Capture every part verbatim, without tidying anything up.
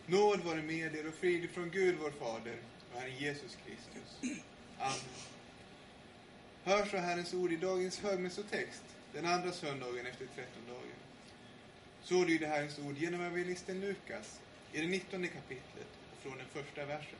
Nåd vare med er och frid från Gud vår Fader och Herren Jesus Kristus. Amen. Hör så Herrens ord i dagens högmässotext, den andra söndagen efter trettondagen. Så lyder Herrens ord genom evangelisten Lukas i det nittonde kapitlet och från den första versen.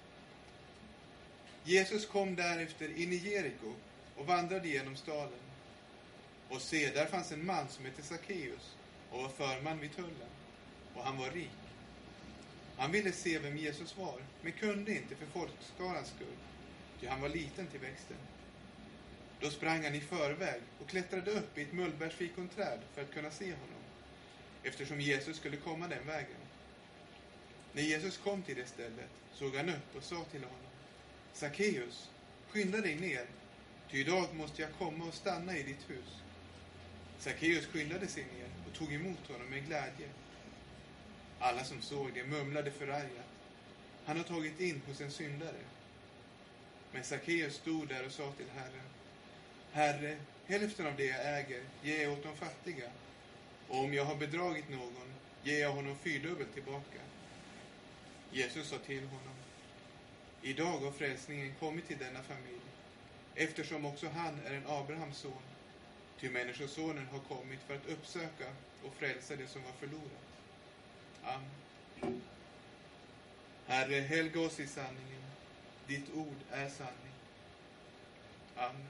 Jesus kom därefter in i Jeriko och vandrade genom staden. Och se, där fanns en man som hette Sackeus och var förman vid tullen, och han var rik. Han ville se vem Jesus var, men kunde inte för folkskarans skull, ty han var liten till växten. Då sprang han i förväg och klättrade upp i ett mullbärsfikonträd för att kunna se honom, eftersom Jesus skulle komma den vägen. När Jesus kom till det stället såg han upp och sa till honom: Sackeus, skynda dig ner, ty idag måste jag komma och stanna i ditt hus. Sackeus skyndade sig ner och tog emot honom med glädje. Alla som såg det mumlade förargat: han har tagit in hos en syndare. Men Sackeus stod där och sa till Herren: Herre, hälften av det jag äger ger jag åt de fattiga, och om jag har bedragit någon ger jag honom fyrdubbelt tillbaka. Jesus sa till honom: idag har frälsningen kommit till denna familj, eftersom också han är en Abrahams son. Ty människosonen har kommit för att uppsöka och frälsa det som var förlorat. Amen. Herre, helga oss i sanningen. Ditt ord är sanning. Amen.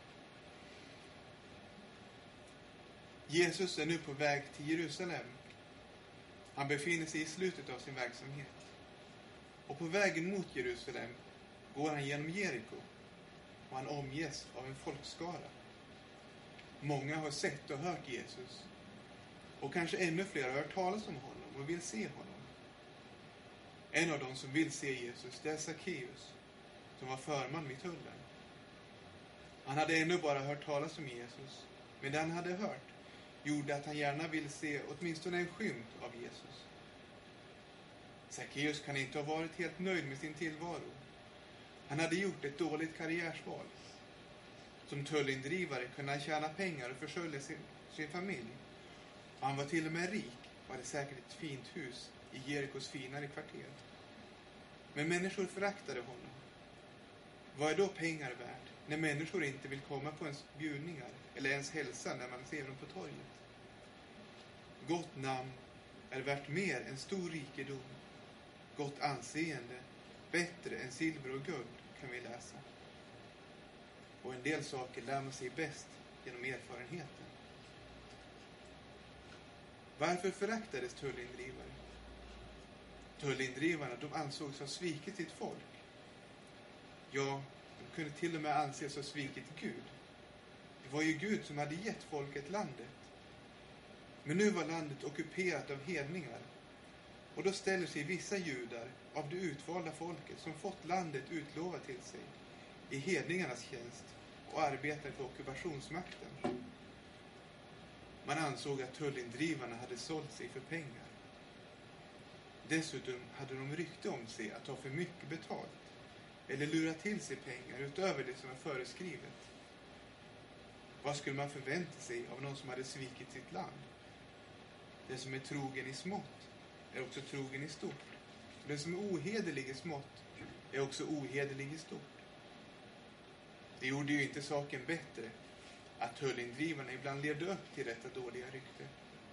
Jesus är nu på väg till Jerusalem. Han befinner sig i slutet av sin verksamhet. Och på vägen mot Jerusalem går han genom Jeriko, och han omges av en folkskara. Många har sett och hört Jesus, och kanske ännu fler har hört talas om honom och vill se honom. En av dem som vill se Jesus, det är Sackeus, som var förman vid tullen. Han hade ännu bara hört talas om Jesus, men det han hade hört gjorde att han gärna ville se åtminstone en skymt av Jesus. Sackeus kan inte ha varit helt nöjd med sin tillvaro. Han hade gjort ett dåligt karriärsval. Som tullindrivare kunde han tjäna pengar och försörja sin, sin familj. Och han var till och med rik och hade säkert ett fint hus i Jerikos finare kvarter. Men människor föraktade honom. Vad är då pengar värt när människor inte vill komma på ens bjudningar eller ens hälsa när man ser dem på torget? Gott namn är värt mer än stor rikedom. Gott anseende, bättre än silver och guld, kan vi läsa. Och en del saker lär man sig bäst genom erfarenheten. Varför föraktades tullindrivare? Tullindrivarna, de ansågs ha svikit sitt folk. Ja, de kunde till och med anses ha svikit Gud. Det var ju Gud som hade gett folket landet. Men nu var landet ockuperat av hedningar. Och då ställer sig vissa judar av det utvalda folket som fått landet utlovat till sig i hedningarnas tjänst och arbetar för ockupationsmakten. Man ansåg att tullindrivarna hade sålt sig för pengar. Dessutom hade de rykte om sig att ta för mycket betalt eller lura till sig pengar utöver det som var föreskrivet. Vad skulle man förvänta sig av någon som hade svikit sitt land? Den som är trogen i smått är också trogen i stort. Den som är ohederlig i smått är också ohederlig i stort. Det gjorde ju inte saken bättre att tullindrivarna ibland levde upp till detta dåliga rykte.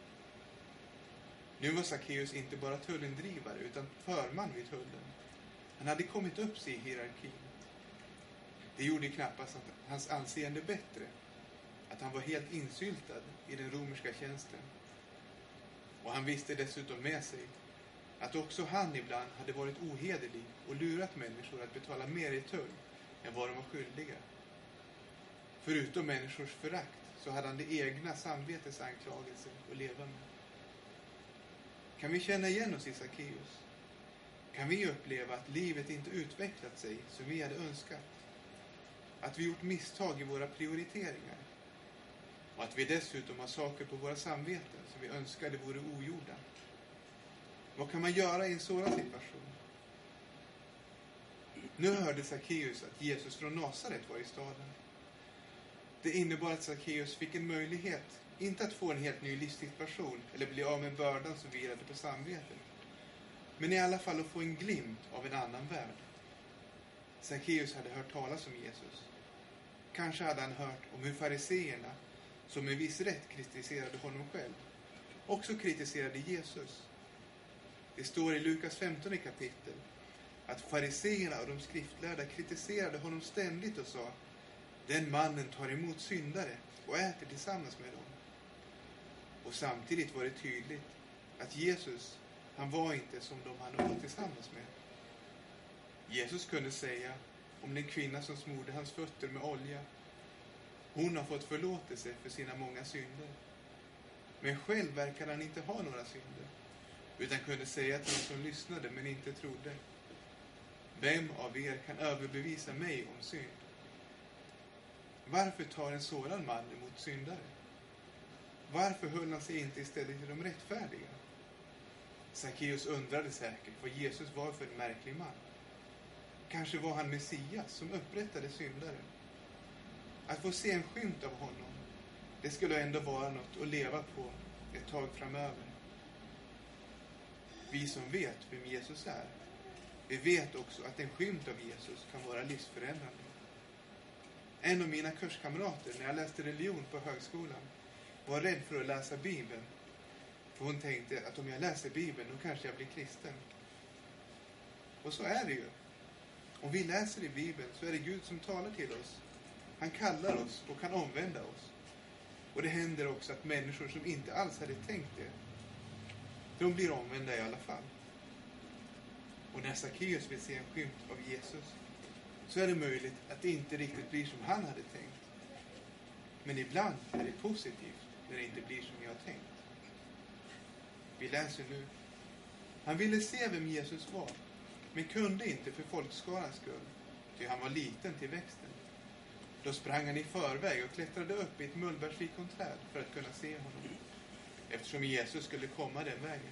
Nu var Sackeus inte bara tullindrivare utan förman vid tullen. Han hade kommit upp sig i hierarkin. Det gjorde knappast hans anseende bättre att han var helt insyltad i den romerska tjänsten. Och han visste dessutom med sig att också han ibland hade varit ohederlig och lurat människor att betala mer i tull än vad de var skyldiga. Förutom människors förakt så hade han det egna samvetets anklagelser att leva med. Kan vi känna igen oss i Sackeus? Kan vi uppleva att livet inte utvecklat sig som vi hade önskat? Att vi gjort misstag i våra prioriteringar? Och att vi dessutom har saker på våra samveten som vi önskade vore ogjorda? Vad kan man göra i en sådan situation? Nu hörde Sackeus att Jesus från Nasaret var i staden. Det innebar att Sackeus fick en möjlighet, inte att få en helt ny livssituation eller bli av med bördan som vilade på samvetet. men i alla fall att få en glimt av en annan värld. Sackeus hade hört talas om Jesus. Kanske hade han hört om hur fariseerna, som med viss rätt kritiserade honom själv, också kritiserade Jesus. Det står i Lukas femtonde kapitel att fariseerna och de skriftlärda kritiserade honom ständigt och sa: den mannen tar emot syndare och äter tillsammans med dem. Och samtidigt var det tydligt att Jesus, han var inte som de han åt tillsammans med. Jesus kunde säga om den kvinna som smorde hans fötter med olja: hon har fått förlåtelse för sina många synder. Men själv verkade han inte ha några synder, utan kunde säga till de som lyssnade men inte trodde: vem av er kan överbevisa mig om synd? Varför tar en sådan man emot syndare? Varför höll han sig inte istället till de rättfärdiga? Sackeus undrade säkert vad Jesus var för en märklig man. Kanske var han Messias som upprättade syndare. Att få se en skymt av honom, det skulle ändå vara något att leva på ett tag framöver. Vi som vet vem Jesus är, vi vet också att en skymt av Jesus kan vara livsförändrande. En av mina kurskamrater när jag läste religion på högskolan var rädd för att läsa Bibeln. För hon tänkte att om jag läser Bibeln då kanske jag blir kristen. Och så är det ju. Om vi läser i Bibeln så är det Gud som talar till oss. Han kallar oss och kan omvända oss. Och det händer också att människor som inte alls hade tänkt det, de blir omvända i alla fall. Och när Sackeus vill se en skymt av Jesus så är det möjligt att det inte riktigt blir som han hade tänkt. Men ibland är det positivt när det inte blir som jag har tänkt. Vi läser nu: han ville se vem Jesus var, men kunde inte för folkskarans skull, ty han var liten till växten. Då sprang han i förväg och klättrade upp i ett mullbärsfikonträd för att kunna se honom, eftersom Jesus skulle komma den vägen.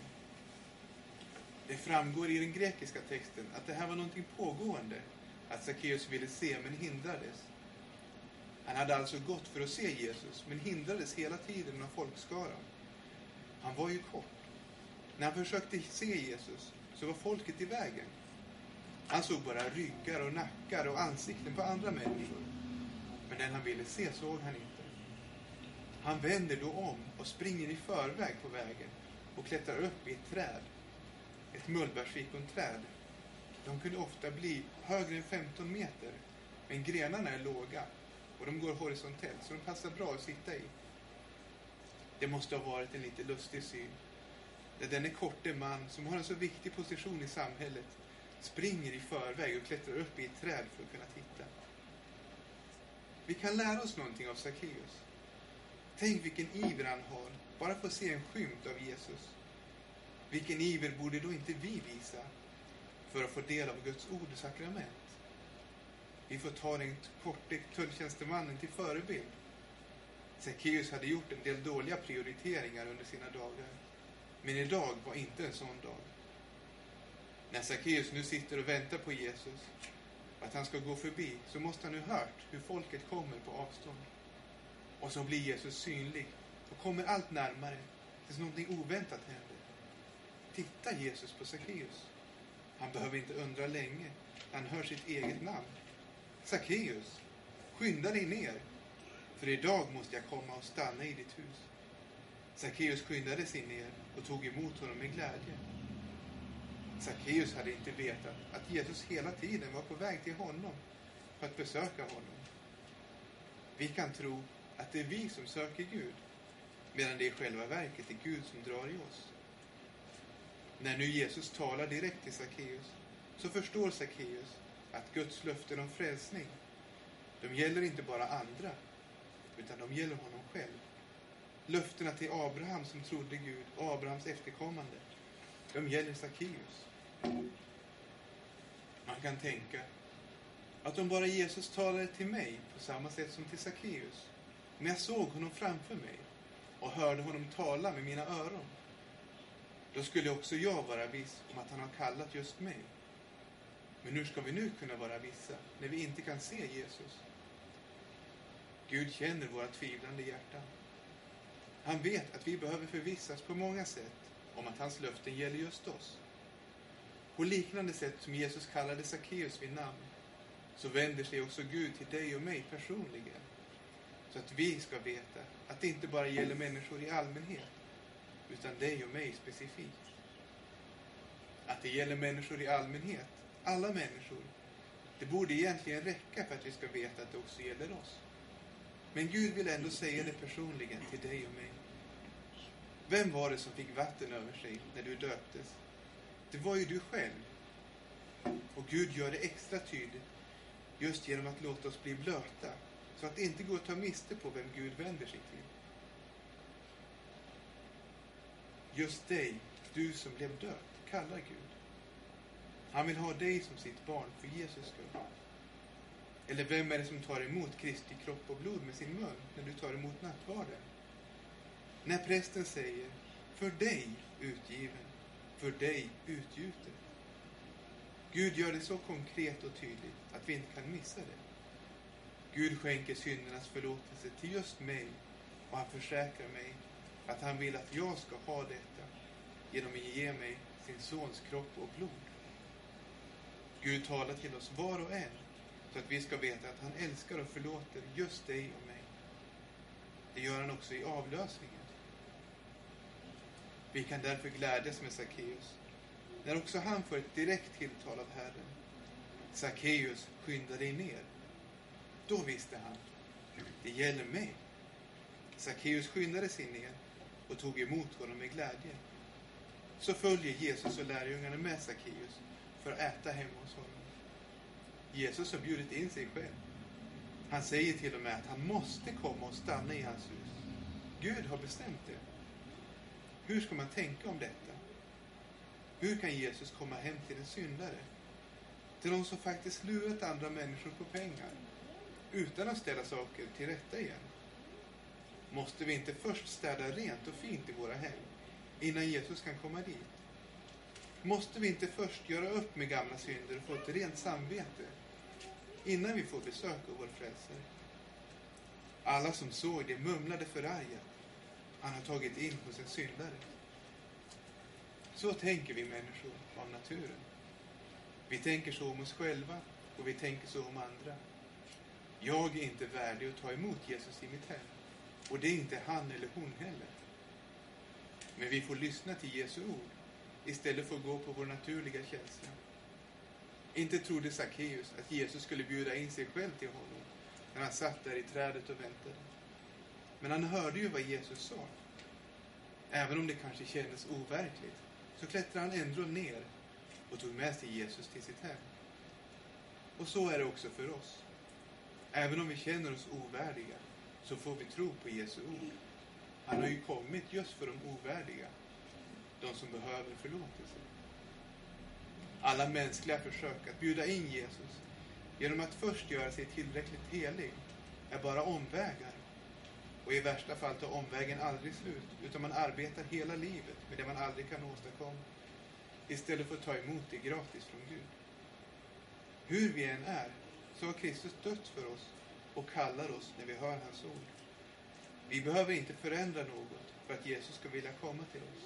Det framgår i den grekiska texten att det här var någonting pågående, att Sackeus ville se men hindrades. Han hade alltså gått för att se Jesus men hindrades hela tiden av folkskaran. Han var ju kort. När han försökte se Jesus så var folket i vägen. Han såg bara ryggar och nackar och ansikten på andra människor. Men den han ville se såg han inte. Han vänder då om och springer i förväg på vägen och klättrar upp i ett träd. Ett mullbärsfikonträd. De kunde ofta bli högre än femton meter, men grenarna är låga och de går horisontellt så de passar bra att sitta i. Det måste ha varit en lite lustig syn. Där denne korte man som har en så viktig position i samhället springer i förväg och klättrar upp i ett träd för att kunna titta. Vi kan lära oss någonting av Sackeus. Tänk vilken iver han har, bara för att se en skymt av Jesus. Vilken iver borde då inte vi visa för att få del av Guds ord och sakrament? Vi får ta den korte tulltjänstemannen till förebild. Sackeus hade gjort en del dåliga prioriteringar under sina dagar. Men idag var inte en sån dag. När Sackeus nu sitter och väntar på Jesus, att han ska gå förbi, så måste han nu hört hur folket kommer på avstånd. Och så blir Jesus synlig och kommer allt närmare tills någonting oväntat händer. Titta Jesus på Sackeus. Han behöver inte undra länge. Han hör sitt eget namn. Sackeus, skynda dig ner. För idag måste jag komma och stanna i ditt hus. Sackeus skyndade sig ner och tog emot honom med glädje. Sackeus hade inte vetat att Jesus hela tiden var på väg till honom för att besöka honom. Vi kan tro att det är vi som söker Gud, medan det i själva verket är Gud som drar i oss. När nu Jesus talar direkt till Sackeus så förstår Sackeus att Guds löften om frälsning, de gäller inte bara andra, utan de gäller honom själv. Löftena till Abraham som trodde Gud och Abrahams efterkommande, de gäller Sackeus. Man kan tänka att om bara Jesus talade till mig på samma sätt som till Sackeus, men jag såg honom framför mig och hörde honom tala med mina öron, då skulle också jag vara viss om att han har kallat just mig. Men hur ska vi nu kunna vara vissa när vi inte kan se Jesus? Gud känner våra tvivlande hjärtan. Han vet att vi behöver förvissas på många sätt om att hans löften gäller just oss. På liknande sätt som Jesus kallade Sackeus vid namn, så vänder sig också Gud till dig och mig personligen. Så att vi ska veta att det inte bara gäller människor i allmänhet, utan dig och mig specifikt. Att det gäller människor i allmänhet, alla människor, det borde egentligen räcka för att vi ska veta att det också gäller oss. Men Gud vill ändå säga det personligen till dig och mig. Vem var det som fick vatten över sig när du döptes? Det var ju du själv. Och Gud gör det extra tydligt just genom att låta oss bli blöta, så att det inte går att ta miste på vem Gud vänder sig till. Just dig, du som blev döpt, kallar Gud. Han vill ha dig som sitt barn för Jesus skull. Eller vem är det som tar emot Kristi kropp och blod med sin mun när du tar emot nattvarden? När prästen säger, för dig utgiven, för dig utgjuten. Gud gör det så konkret och tydligt att vi inte kan missa det. Gud skänker syndernas förlåtelse till just mig, och han försäkrar mig att han vill att jag ska ha detta genom att ge mig sin sons kropp och blod. Gud talar till oss var och en, så att vi ska veta att han älskar och förlåter just dig och mig. Det gör han också i avlösningen. Vi kan därför glädjas med Sackeus, när också han får ett direkt tilltal av Herren. Sackeus, skynda dig ner. Då visste han, det gäller mig. Sackeus skyndade sig ner och tog emot honom med glädje. Så följer Jesus och lärjungarna med Sackeus för att äta hemma hos honom. Jesus har bjudit in sig själv. Han säger till och med att han måste komma och stanna i hans hus. Gud har bestämt det. Hur ska man tänka om detta? Hur kan Jesus komma hem till en syndare? Till någon som faktiskt lurat andra människor på pengar, utan att ställa saker till rätta igen? Måste vi inte först städa rent och fint i våra hem, innan Jesus kan komma dit? Måste vi inte först göra upp med gamla synder och få ett rent samvete, innan vi får besök av vår frälsare? Alla som såg det mumlade förargat, han har tagit in hos en syndare. Så tänker vi människor av naturen. Vi tänker så om oss själva, och vi tänker så om andra. Jag är inte värdig att ta emot Jesus i mitt hem, och det är inte han eller hon heller. Men vi får lyssna till Jesu ord istället för att gå på vår naturliga känsla. Inte trodde Sackeus att Jesus skulle bjuda in sig själv till honom när han satt där i trädet och väntade. Men han hörde ju vad Jesus sa. Även om det kanske kändes overkligt, så klättrade han ändå ner och tog med sig Jesus till sitt hem. Och så är det också för oss. Även om vi känner oss ovärdiga, så får vi tro på Jesu ord. Han har ju kommit just för de ovärdiga, de som behöver förlåtelse. Alla mänskliga försök att bjuda in Jesus genom att först göra sig tillräckligt helig är bara omvägar. Och i värsta fall tar omvägen aldrig slut, utan man arbetar hela livet med det man aldrig kan åstadkomma, istället för att ta emot det gratis från Gud. Hur vi än är, så har Kristus dött för oss och kallar oss när vi hör hans ord. Vi behöver inte förändra något för att Jesus ska vilja komma till oss.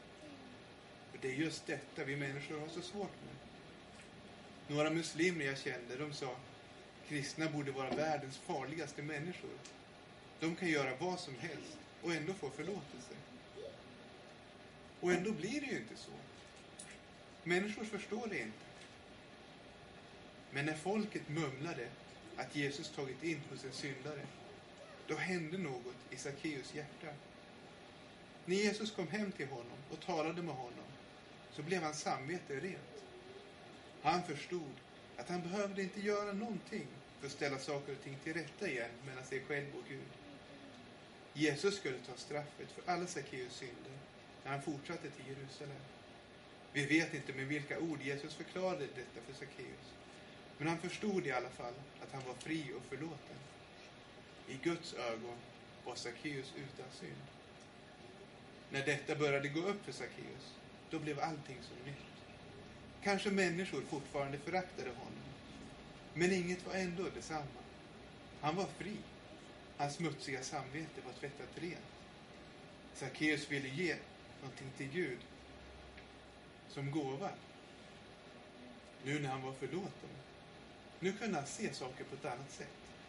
För det är just detta vi människor har så svårt med. Några muslimer jag kände, de sa, kristna borde vara världens farligaste människor. De kan göra vad som helst och ändå få förlåtelse. Och ändå blir det ju inte så. Människor förstår det inte. Men när folket mumlade att Jesus tagit in hos en syndare, då hände något i Sackeus hjärta. När Jesus kom hem till honom och talade med honom, så blev hans samvete rent. Han förstod att han behövde inte göra någonting för att ställa saker och ting till rätta igen mellan sig själv och Gud. Jesus skulle ta straffet för alla Sackeus synder när han fortsatte till Jerusalem. Vi vet inte med vilka ord Jesus förklarade detta för Sackeus, men han förstod i alla fall att han var fri och förlåten. I Guds ögon var Sackeus utan synd. När detta började gå upp för Sackeus, då blev allting så nytt. Kanske människor fortfarande föraktade honom, men inget var ändå detsamma. Han var fri. Hans smutsiga samvete var tvättat rent. Sackeus ville ge någonting till Gud som gåva. nu när han var förlåten. Nu kunde han se saker på ett annat sätt.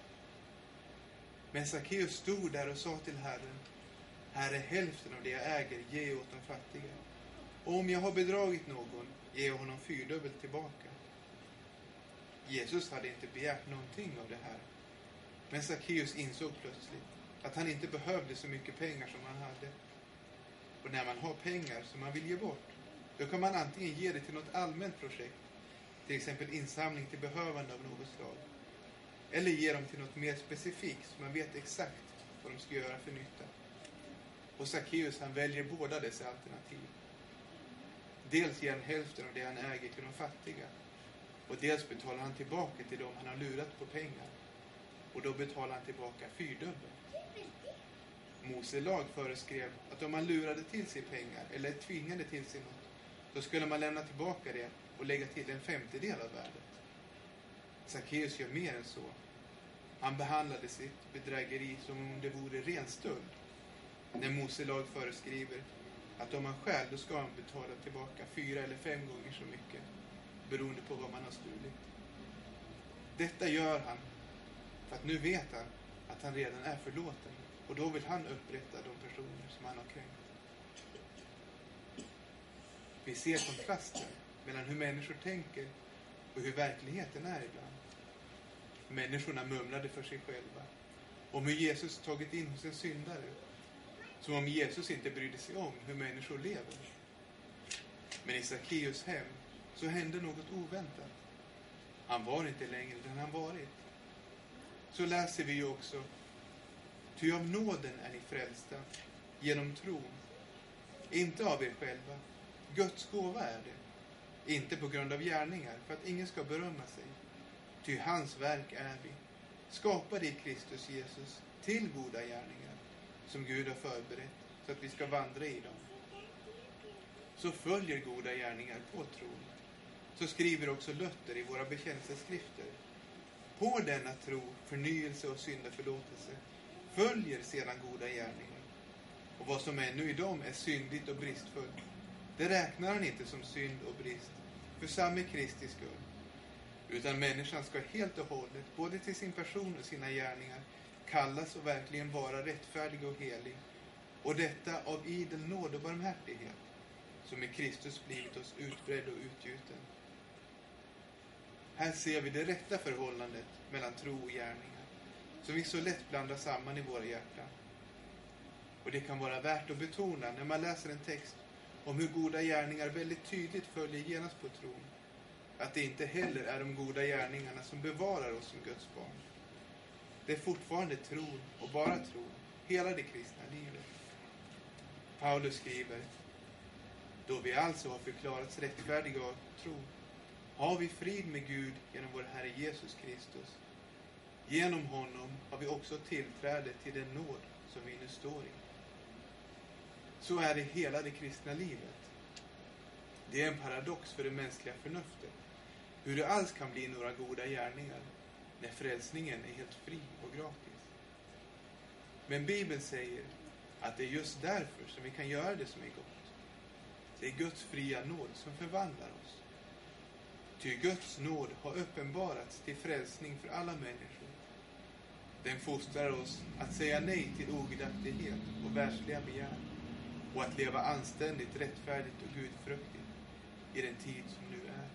Men Sackeus stod där och sa till Herren: Herre, hälften av det jag äger ge åt de fattiga. Och om jag har bedragit någon, ger jag honom fyrdubbelt tillbaka. Jesus hade inte begärt någonting av det här. Men Sackeus insåg plötsligt att han inte behövde så mycket pengar som han hade. Och när man har pengar som man vill ge bort, då kan man antingen ge det till något allmänt projekt, till exempel insamling till behövande av något slag, eller ge dem till något mer specifikt så man vet exakt vad de ska göra för nytta. Och Sackeus, han väljer båda dessa alternativ. Dels ger han hälften av det han äger till de fattiga, och dels betalar han tillbaka till dem han har lurat på pengar, och då betalar han tillbaka fyrdubbelt. Mose lag föreskrev att om man lurade till sig pengar eller tvingade till sig något, då skulle man lämna tillbaka det och lägga till en femtedel av värdet. Sackeus gör mer än så. Han behandlade sitt bedrägeri som om det vore ren stöld. När Mose lag föreskriver att om man stjäl, då ska han betala tillbaka fyra eller fem gånger så mycket, beroende på vad man har stulit. Detta gör han för att nu vet han att han redan är förlåten, och då vill han upprätta de personer som han har kränkt. Vi ser kontrasten mellan hur människor tänker och hur verkligheten är ibland. Människorna mumlade för sig själva om hur Jesus tagit in hos en syndare, som om Jesus inte brydde sig om hur människor lever. Men i Sackeus hem så hände något oväntat. Han var inte längre den han varit. Så läser vi ju också: ty av nåden är ni frälsta, genom tron. Inte av er själva, Guds gåva är det. Inte på grund av gärningar, för att ingen ska berömma sig. Ty hans verk är vi, skapade i Kristus Jesus till goda gärningar, som Gud har förberett, så att vi ska vandra i dem. Så följer goda gärningar på tron. Så skriver också Luther i våra bekännelseskrifter: på denna tro, förnyelse och syndaförlåtelse, följer sedan goda gärningar. Och vad som ännu i dem är syndigt och bristfullt, det räknar han inte som synd och brist, för samme Kristi skull. Utan människan ska helt och hållet, både till sin person och sina gärningar, kallas och verkligen vara rättfärdig och helig. Och detta av idel nåd och barmhärtighet, som i Kristus blivit oss utbredd och utgjuten. Här ser vi det rätta förhållandet mellan tro och gärningar, som vi så lätt blandar samman i våra hjärtan. Och det kan vara värt att betona när man läser en text om hur goda gärningar väldigt tydligt följer genast på tron, att det inte heller är de goda gärningarna som bevarar oss som Guds barn. Det är fortfarande tron och bara tron, hela det kristna livet. Paulus skriver: då vi alltså har förklarats rättfärdiga av tro, har vi frid med Gud genom vår Herre Jesus Kristus. Genom honom har vi också tillträde till den nåd som vi nu står i. Så är det hela det kristna livet. Det är en paradox för det mänskliga förnuftet, hur det alls kan bli några goda gärningar när frälsningen är helt fri och gratis. Men Bibeln säger att det är just därför som vi kan göra det som är gott. Det är Guds fria nåd som förvandlar oss. Ty Guds nåd har uppenbarats till frälsning för alla människor. Den fostrar oss att säga nej till ogudaktighet och världsliga begär, och att leva anständigt, rättfärdigt och gudfruktigt i den tid som nu är.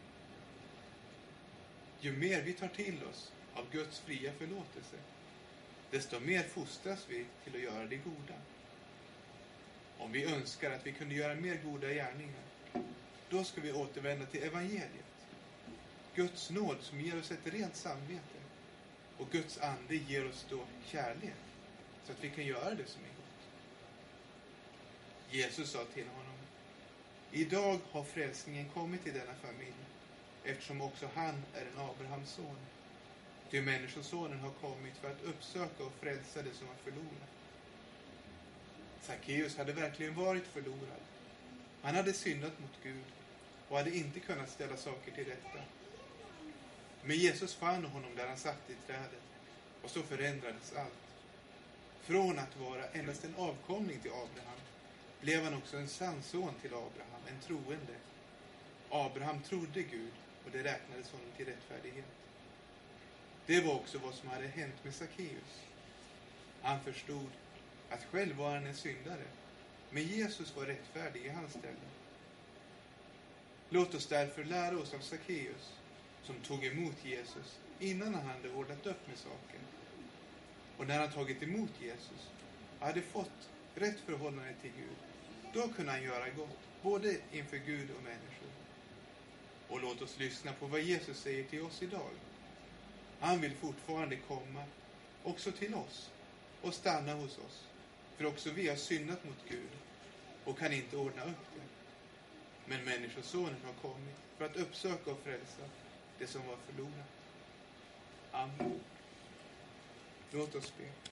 Ju mer vi tar till oss av Guds fria förlåtelse, desto mer fostras vi till att göra det goda. Om vi önskar att vi kunde göra mer goda gärningar, då ska vi återvända till evangeliet. Guds nåd som ger oss ett rent samvete, och Guds ande ger oss då kärlek, så att vi kan göra det som är gott. Jesus sa till honom: idag har frälsningen kommit till denna familj, eftersom också han är en Abrahams son. Ty människosonen har kommit för att uppsöka och frälsa det som var förlorat. Sackeus hade verkligen varit förlorad. Han hade syndat mot Gud och hade inte kunnat ställa saker till rätta. Men Jesus fann honom där han satt i trädet, och så förändrades allt. Från att vara endast en avkomling till Abraham blev han också en sann son till Abraham, en troende. Abraham trodde Gud, och det räknades honom till rättfärdighet. Det var också vad som hade hänt med Sackeus. Han förstod att själv var han en syndare, men Jesus var rättfärdig i hans ställe. Låt oss därför lära oss av Sackeus, som tog emot Jesus innan han hade ordnat upp med saken. Och när han tagit emot Jesus och hade fått rätt förhållande till Gud, då kunde han göra gott, både inför Gud och människor. Och låt oss lyssna på vad Jesus säger till oss idag. Han vill fortfarande komma också till oss och stanna hos oss. För också vi har syndat mot Gud och kan inte ordna upp det. Men människosonen har kommit för att uppsöka och frälsa det som var förlorat. Amen. Låt oss be.